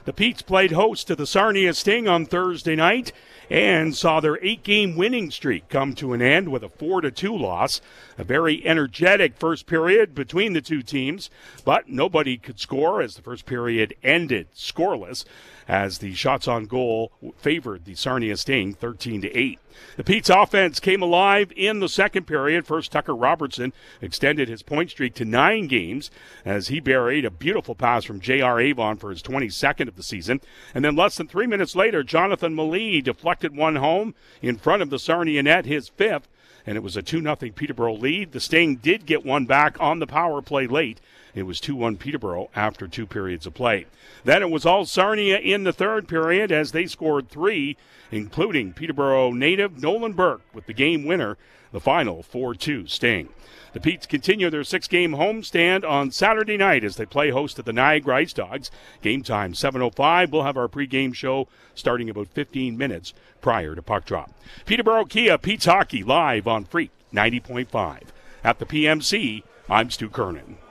The Petes played host to the Sarnia Sting on Thursday night and saw their 8-game winning streak come to an end with a 4-2 loss. A very energetic first period between the two teams, but nobody could score as the first period ended scoreless as the shots on goal favored the Sarnia Sting 13-8. The Petes offense came alive in the second period. First, Tucker Robertson extended his point streak to 9 games as he buried a beautiful pass from J.R. Avon for his 22nd of the season. And then less than 3 minutes later, Jonathan Malee deflected one home in front of the Sarnia net, his 5th, and it was a 2-0 Peterborough lead. The Sting did get one back on the power play late. It was 2-1 Peterborough after 2 periods of play. Then it was all Sarnia in the third period as they scored 3, including Peterborough native Nolan Burke with the game winner, the final 4-2 Sting. The Petes continue their 6-game homestand on Saturday night as they play host to the Niagara Ice Dogs. Game time 7:05. We'll have our pregame show starting about 15 minutes prior to puck drop. Peterborough Kia Petes Hockey live on Freak 90.5. At the PMC, I'm Stu Kernan.